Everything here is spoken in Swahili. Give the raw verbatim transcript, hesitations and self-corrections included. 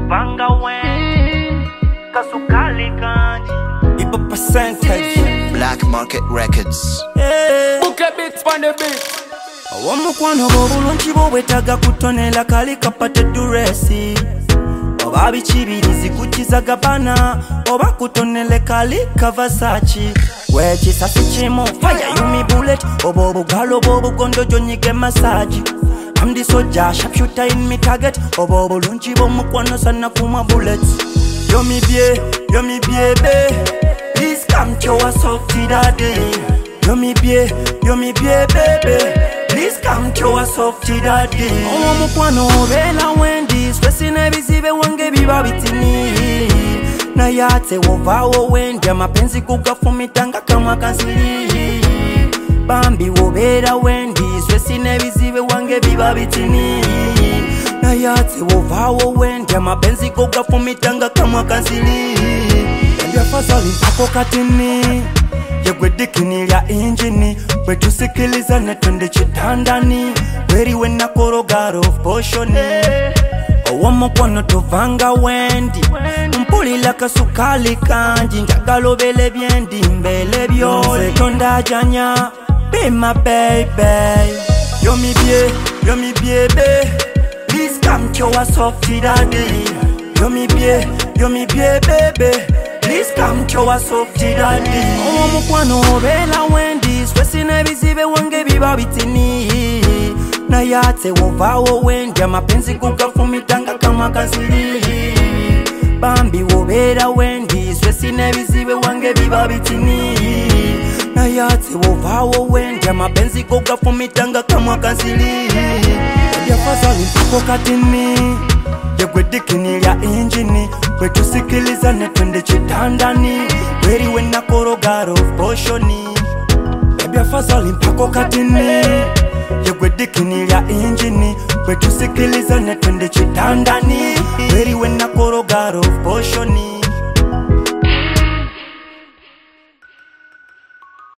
tovanga wendi kasukali kanji ipo percentage Black Market Records. hey. Book a bit on the beat. Omukwano bw'obulungi bw'obwetaaga kutonela kali kapate duresi oba bikibirizi kukiza gabana oba kutonele kali kavasachi wekisasi kimu fire you me bullet oba obugalo bw'obugondo gyonyige massage I'm the soldier sharpshooter in me target oba obulungi bw'omukwano sana kuma bullets yo mi bie yo mi bie be please come to us softy daddy yo mi bie yo mi bie baby please come to us softy daddy owo mukwano obela wendi stress nebizibe wange biba bitini na yate wovawo wendi amapenzi kugafumitanga kama kansiri bambi wobera wendi stress nebizibe wange biba bitini na yate wovawo wendi amapenzi kugafumitanga kama kansiri ndio fazali mpako katini yegwe dikini lya injini wetusikiliza netwende chitandani weri wena korogaro poshoni owo mukwano tovanga wendi mpulila kasukali kanji njagalobele byendi mbele byose tondajanya be my baby yo mi bie yo mi bie be please come to us softy daddy yo mi bie yo mi bie baby please come to us softy daddy owo mukwano obela wendi stress nebizibe wange biba bitini na yate wovawo wendi amapenzi kugafumitanga kama kansiri bambi wobera wendi stress nebizibe wange biba bitini na yate wovawo wendi amapenzi kugafumitanga kama kansiri yafazali mpako katini yegwe dikini lya injini wetusikiliza netwende chitandani weri wena korogaro poshoni baby afazali mpako katini yegwe dikini lya injini wetusikiliza netwende chitandani weri wena korogaro